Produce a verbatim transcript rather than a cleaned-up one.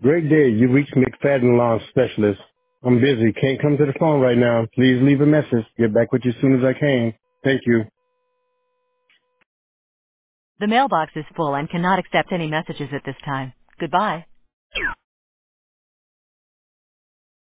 Great day. You reached McFadden Lawn Specialist. I'm busy. Can't come to the phone right now. Please leave a message. Get back with you as soon as I can. Thank you. The mailbox is full and cannot accept any messages at this time. Goodbye.